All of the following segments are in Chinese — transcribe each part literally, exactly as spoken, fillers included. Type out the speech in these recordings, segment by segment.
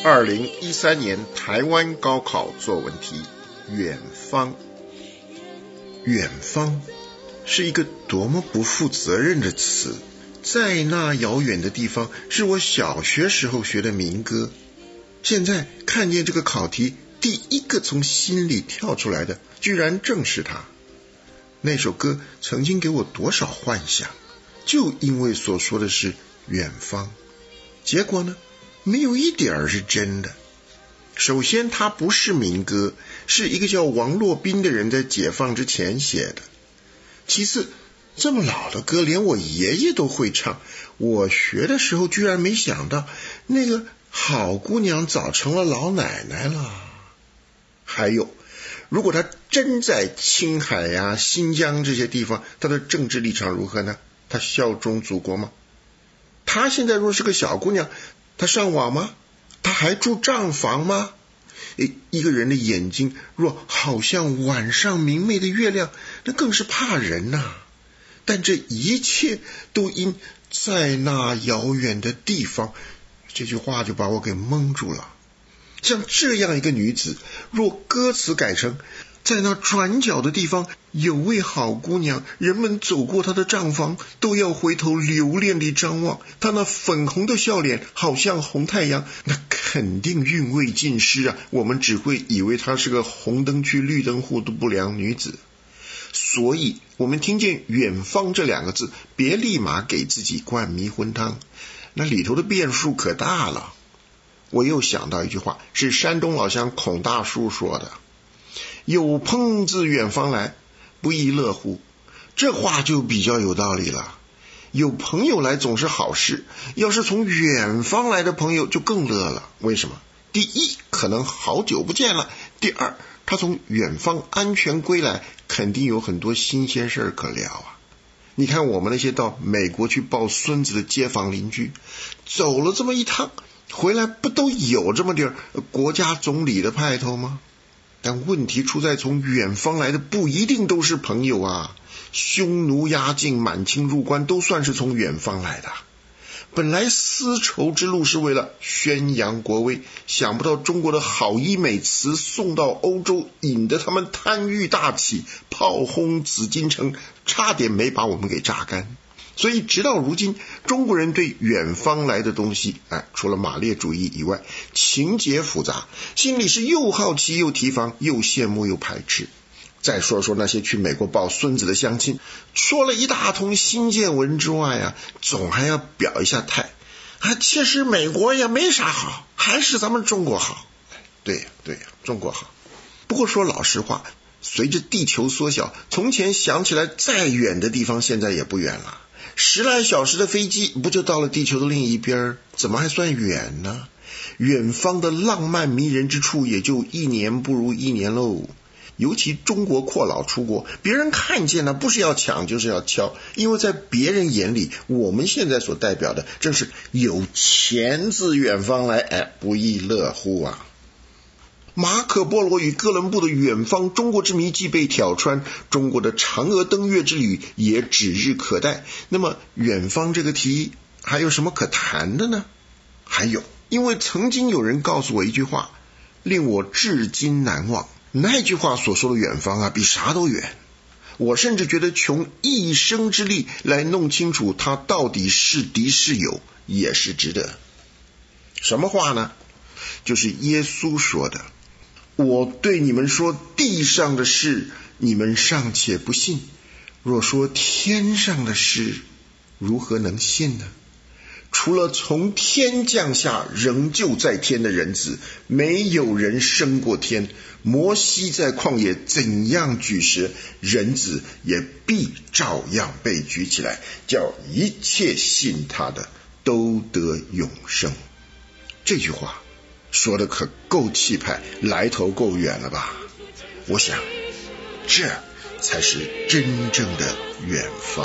二零一三年台湾高考作文题，远方。远方是一个多么不负责任的词，在那遥远的地方是我小学时候学的民歌，现在看见这个考题，第一个从心里跳出来的居然正是它。那首歌曾经给我多少幻想，就因为所说的是远方，结果呢，没有一点儿是真的。首先它不是民歌，是一个叫王洛宾的人在解放之前写的。其次，这么老的歌连我爷爷都会唱，我学的时候居然没想到那个好姑娘早成了老奶奶了。还有，如果她真在青海呀、新疆这些地方，她的政治立场如何呢？她效忠祖国吗？她现在若是个小姑娘，她上网吗？她还住帐房吗？一个人的眼睛若好像晚上明媚的月亮，那更是怕人呐、啊。但这一切都因在那遥远的地方，这句话就把我给蒙住了。像这样一个女子，若歌词改成在那转角的地方有位好姑娘，人们走过她的帐房都要回头留恋地张望，她那粉红的笑脸好像红太阳，那肯定韵味尽失啊，我们只会以为她是个红灯区绿灯户的不良女子。所以我们听见远方这两个字，别立马给自己灌迷魂汤，那里头的变数可大了。我又想到一句话，是山东老乡孔大叔说的，有朋自远方来，不亦乐乎。这话就比较有道理了。有朋友来总是好事，要是从远方来的朋友就更乐了。为什么？第一，可能好久不见了；第二，他从远方安全归来，肯定有很多新鲜事可聊啊。你看我们那些到美国去抱孙子的街坊邻居，走了这么一趟，回来不都有这么点国家总理的派头吗？但问题出在从远方来的不一定都是朋友啊，匈奴压境、满清入关都算是从远方来的。本来丝绸之路是为了宣扬国威，想不到中国的好医美词送到欧洲，引得他们贪欲大起，炮轰紫禁城，差点没把我们给榨干。所以直到如今，中国人对远方来的东西，哎，除了马列主义以外，情节复杂，心里是又好奇又提防，又羡慕又排斥。再说说那些去美国抱孙子的乡亲，说了一大通新见闻之外啊，总还要表一下态啊，其实美国也没啥好，还是咱们中国好。对呀对呀，中国好。不过说老实话，随着地球缩小，从前想起来再远的地方现在也不远了，十来小时的飞机不就到了地球的另一边，怎么还算远呢？远方的浪漫迷人之处也就一年不如一年喽。尤其中国阔佬出国，别人看见了不是要抢就是要敲，因为在别人眼里，我们现在所代表的正是有钱自远方来，哎，不亦乐乎啊。马可波罗与哥伦布的远方中国之谜既被挑穿，中国的嫦娥登月之旅也指日可待。那么远方这个题还有什么可谈的呢？还有，因为曾经有人告诉我一句话，令我至今难忘。那句话所说的远方啊，比啥都远。我甚至觉得穷一生之力来弄清楚它到底是敌是友，也是值得。什么话呢？就是耶稣说的，我对你们说地上的事，你们尚且不信，若说天上的事，如何能信呢？除了从天降下仍旧在天的人子，没有人升过天。摩西在旷野怎样举蛇，人子也必照样被举起来，叫一切信他的都得永生。这句话说的可够气派，来头够远了吧？我想这才是真正的远方。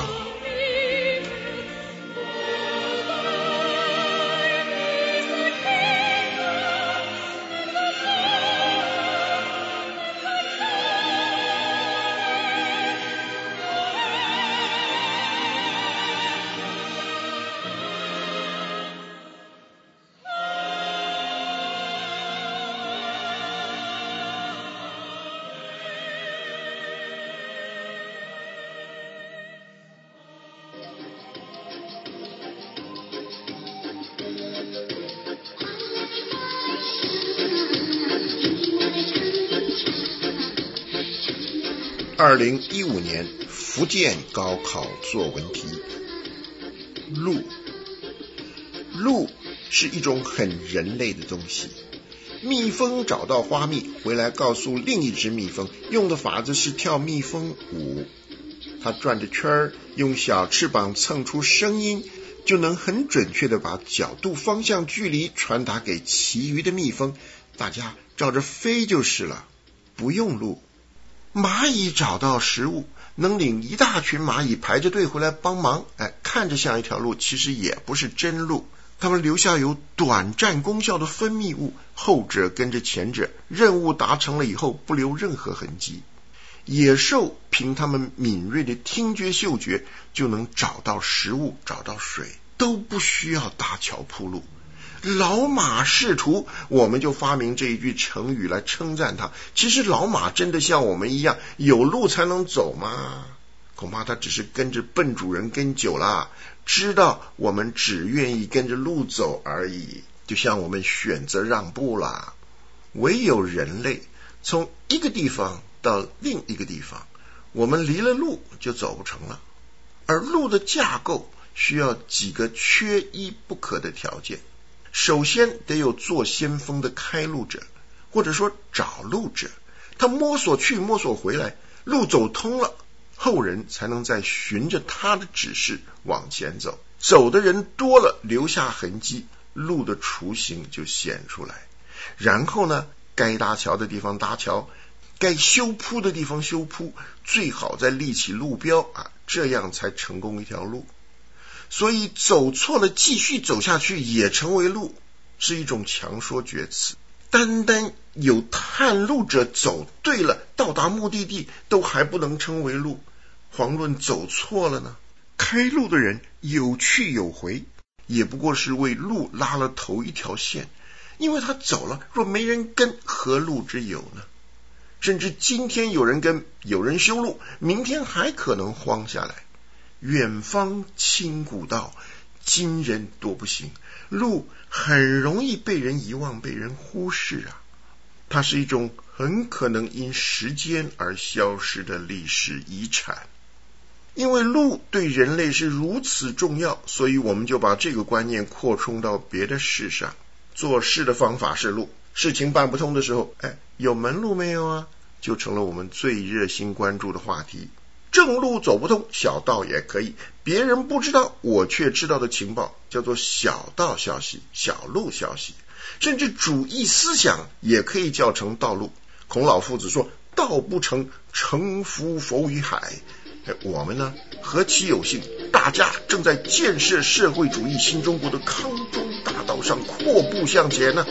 二零一五年福建高考作文题：鹿。鹿是一种很人类的东西。蜜蜂找到花蜜回来告诉另一只蜜蜂，用的法子是跳蜜蜂舞。它转着圈儿，用小翅膀蹭出声音，就能很准确地把角度、方向、距离传达给其余的蜜蜂，大家照着飞就是了，不用路。蚂蚁找到食物，能领一大群蚂蚁排着队回来帮忙，哎，看着像一条路，其实也不是真路。它们留下有短暂功效的分泌物，后者跟着前者，任务达成了以后不留任何痕迹。野兽凭它们敏锐的听觉嗅觉就能找到食物，找到水，都不需要搭桥铺路。老马识途，我们就发明这一句成语来称赞它。其实老马真的像我们一样有路才能走吗？恐怕他只是跟着笨主人跟久了，知道我们只愿意跟着路走而已，就像我们选择让步啦。唯有人类从一个地方到另一个地方，我们离了路就走不成了。而路的架构需要几个缺一不可的条件。首先得有做先锋的开路者，或者说找路者，他摸索去摸索回来，路走通了，后人才能再循着他的指示往前走。走的人多了，留下痕迹，路的雏形就显出来。然后呢，该搭桥的地方搭桥，该修铺的地方修铺，最好再立起路标啊，这样才成功一条路。所以走错了继续走下去也成为路，是一种强说厥词。单单有探路者走对了，到达目的地都还不能称为路，遑论走错了呢？开路的人有去有回，也不过是为路拉了头一条线，因为他走了，若没人跟，何路之有呢？甚至今天有人跟，有人修路，明天还可能荒下来。远方清古道，今人多不行，路很容易被人遗忘，被人忽视啊。它是一种很可能因时间而消失的历史遗产。因为路对人类是如此重要，所以我们就把这个观念扩充到别的事上。做事的方法是路，事情办不通的时候，哎，有门路没有啊？就成了我们最热心关注的话题。正路走不通，小道也可以，别人不知道我却知道的情报叫做小道消息、小路消息。甚至主义思想也可以叫成道路。孔老夫子说，道不成，乘浮浮于海。我们呢，何其有幸，大家正在建设社会主义新中国的康庄大道上阔步向前呢。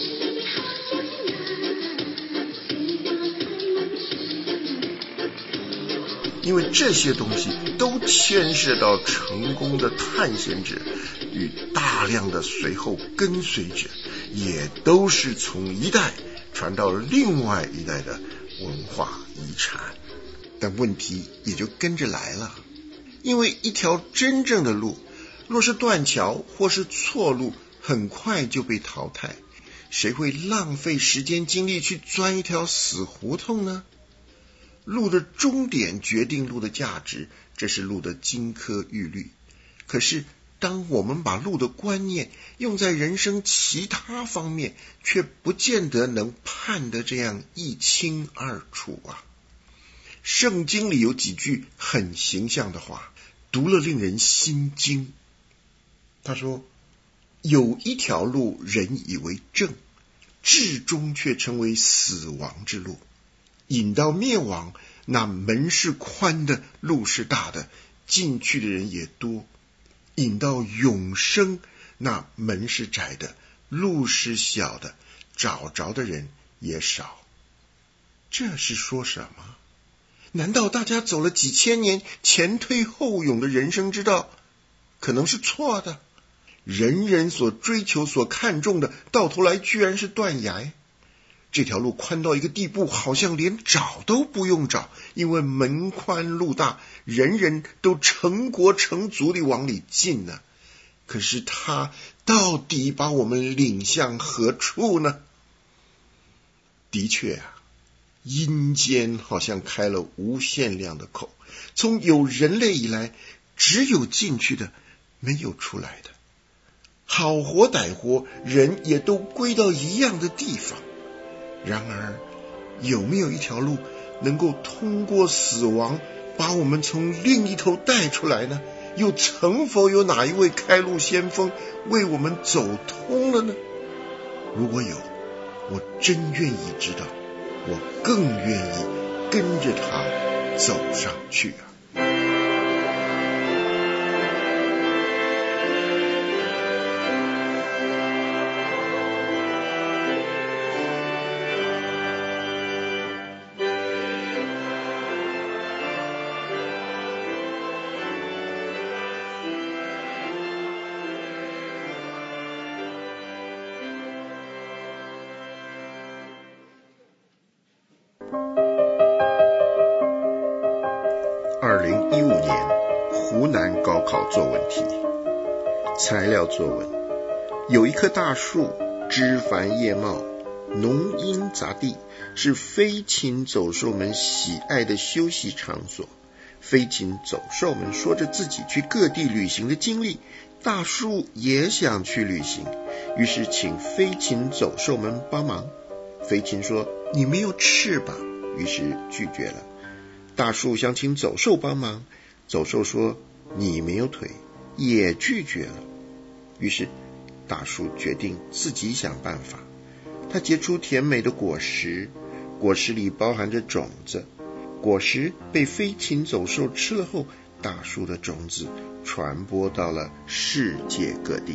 因为这些东西都牵涉到成功的探险者与大量的随后跟随者，也都是从一代传到另外一代的文化遗产。但问题也就跟着来了，因为一条真正的路，若是断桥或是错路，很快就被淘汰。谁会浪费时间精力去钻一条死胡同呢？路的终点决定路的价值，这是路的金科玉律。可是当我们把路的观念用在人生其他方面，却不见得能判得这样一清二楚啊。圣经里有几句很形象的话，读了令人心惊。他说，有一条路人以为正，至终却成为死亡之路。引到灭亡，那门是宽的，路是大的，进去的人也多；引到永生，那门是窄的，路是小的，找着的人也少。这是说什么？难道大家走了几千年前推后涌的人生之道，可能是错的？人人所追求所看重的，到头来居然是断崖。这条路宽到一个地步，好像连找都不用找，因为门宽路大，人人都成国成族地往里进呢。可是他到底把我们领向何处呢？的确啊， 阴间好像开了无限量的口，从有人类以来，只有进去的，没有出来的。好活歹活，人也都归到一样的地方。然而，有没有一条路能够通过死亡，把我们从另一头带出来呢？又曾否有哪一位开路先锋为我们走通了呢？如果有，我真愿意知道，我更愿意跟着他走上去啊。二零一五年湖南高考作文题，材料作文：有一棵大树，枝繁叶茂，浓荫杂地，是飞禽走兽们喜爱的休息场所。飞禽走兽们说着自己去各地旅行的经历，大树也想去旅行，于是请飞禽走兽们帮忙。飞禽说：你没有翅膀，于是拒绝了。大树想请走兽帮忙，走兽说：你没有腿，也拒绝了。于是大树决定自己想办法。它结出甜美的果实，果实里包含着种子，果实被飞禽走兽吃了后，大树的种子传播到了世界各地。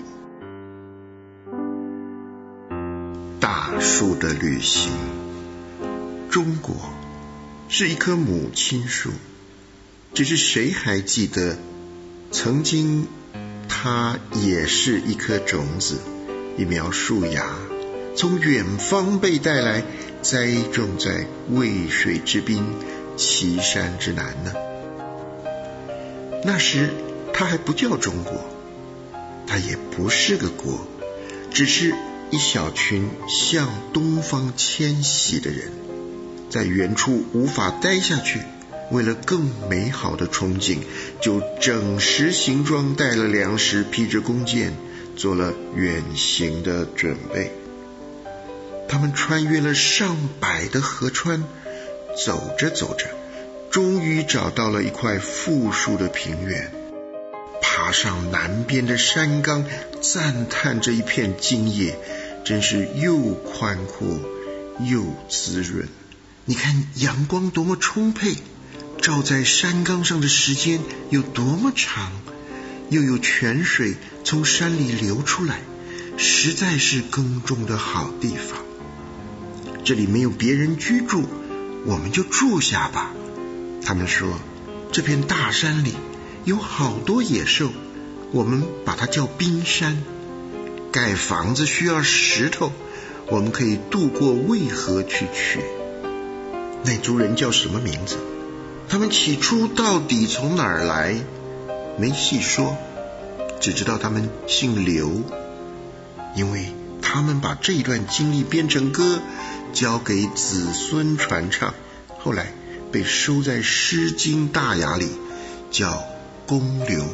大树的旅行。中国是一棵母亲树，只是谁还记得曾经它也是一颗种子，一苗树芽，从远方被带来，栽种在渭水之滨，岐山之南呢？那时它还不叫中国，它也不是个国，只是一小群向东方迁徙的人，在远处无法待下去，为了更美好的憧憬，就整实行装，带了粮食，披着弓箭，做了远行的准备。他们穿越了上百的河川，走着走着，终于找到了一块富庶的平原，爬上南边的山冈，赞叹这一片茎叶真是又宽阔又滋润。你看阳光多么充沛，照在山冈上的时间有多么长，又有泉水从山里流出来，实在是耕种的好地方。这里没有别人居住，我们就住下吧。他们说，这片大山里有好多野兽，我们把它叫冰山。盖房子需要石头，我们可以渡过渭河去取。那族人叫什么名字？他们起初到底从哪儿来？没细说，只知道他们姓刘，因为他们把这一段经历编成歌，交给子孙传唱，后来被收在《诗经·大雅》里，叫公刘。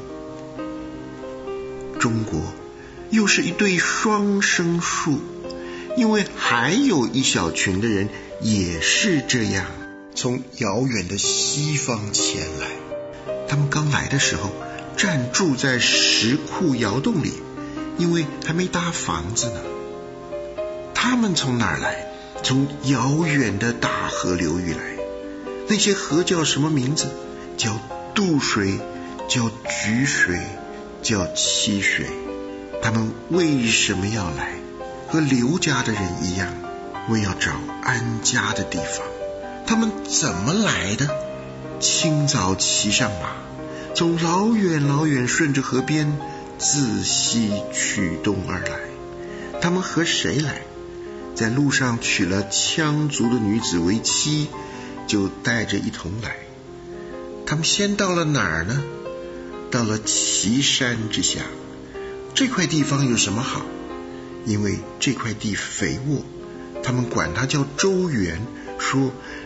中国又是一对双生树，因为还有一小群的人也是这样，从遥远的西方前来。他们刚来的时候暂住在石窟窑洞里，因为还没搭房子呢。他们从哪儿来？从遥远的大河流域来。那些河叫什么名字？叫渡水，叫沮水，叫七水。他们为什么要来？和刘家的人一样，为要找安家的地方。他们怎么来的？清早骑上马，从老远老远顺着河边自西驱东而来。他们和谁来？在路上娶了羌族的女子为妻，就带着一同来。他们先到了哪儿呢？到了岐山之下。这块地方有什么好？因为这块地肥沃，他们管它叫周原，说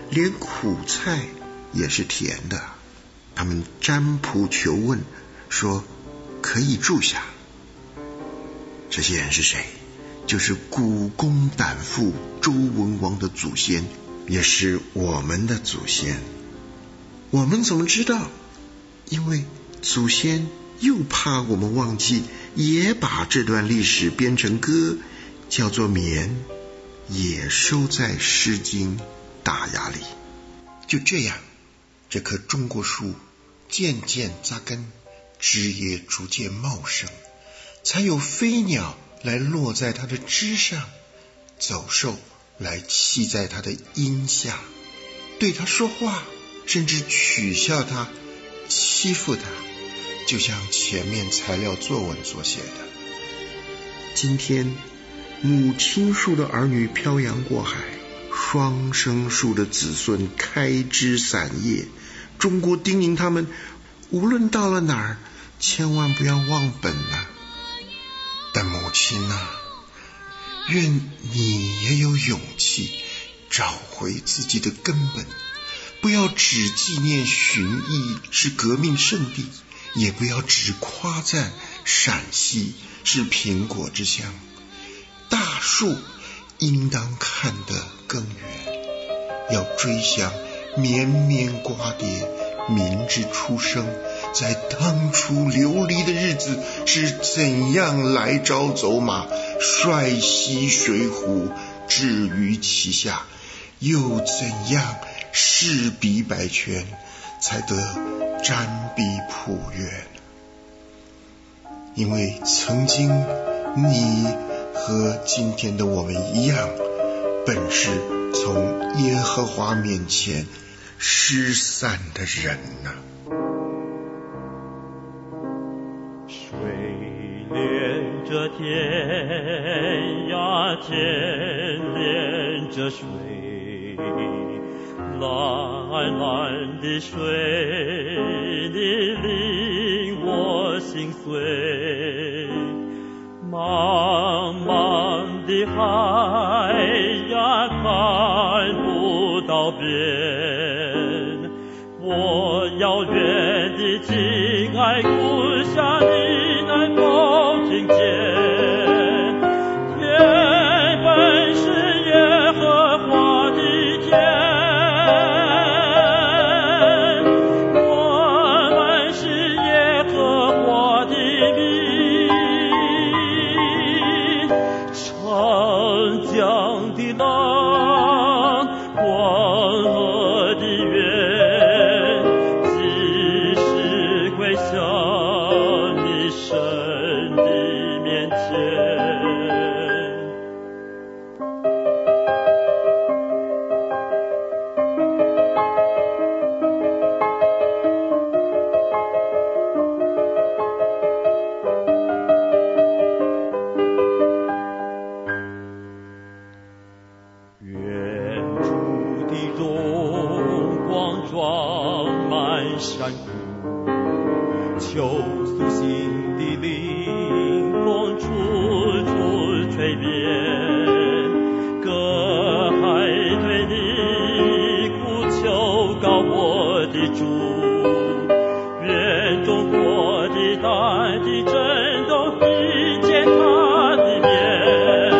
连苦菜也是甜的。他们占卜求问，说可以住下。这些人是谁？就是古公胆父周文王的祖先，也是我们的祖先。我们怎么知道？因为祖先又怕我们忘记，也把这段历史编成歌，叫做《绵》，也收在《诗经·大雅》里。就这样，这棵中国树渐渐扎根，枝叶逐渐茂盛，才有飞鸟来落在它的枝上，走兽来栖在它的荫下，对它说话，甚至取笑它，欺负它，就像前面材料作文所写的。今天母亲树的儿女漂洋过海，双生树的子孙开枝散叶，中国叮咛他们，无论到了哪儿，千万不要忘本啊。但母亲啊，愿你也有勇气找回自己的根本，不要只纪念寻邑是革命圣地，也不要只夸赞陕西是苹果之乡。大树应当看得更远，要追想绵绵瓜瓞民之出生，在当初流离的日子是怎样来朝走马，率西水浒置于旗下，又怎样誓比百泉，才得瞻彼浦岳。因为曾经你和今天的我们一样，本是从耶和华面前失散的人啊。 水连着天呀，天连着水，蓝蓝的水，你令我心碎。茫茫的海呀，看不到边，我遥远的亲爱故乡，你能否听见？天本是耶和华的天，我们是耶和华的民。长江的浪，黄河的源，几时归向你神的面前？远处的荣光装满山谷，秋苏醒的凛风处处吹遍，歌海对你哭求告我的主，愿中国的大地震动，听见他的面。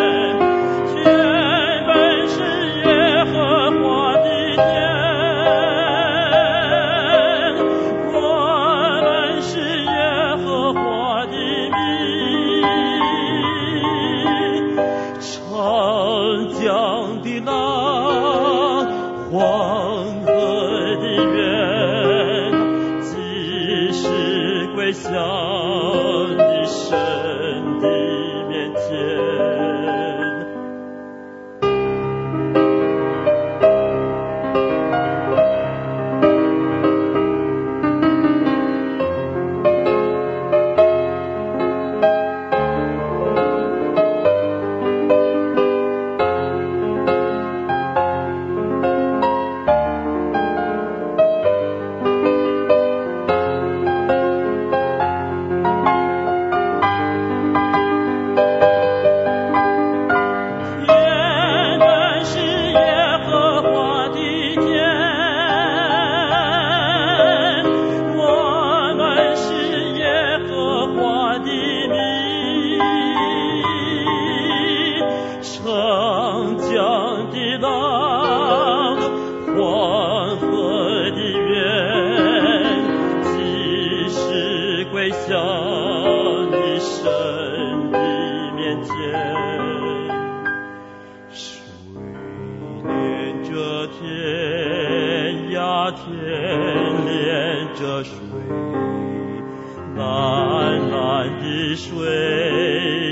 长江的浪，黄河的源，几时归向你神的面前？ 着天涯，天连着水，蓝蓝的水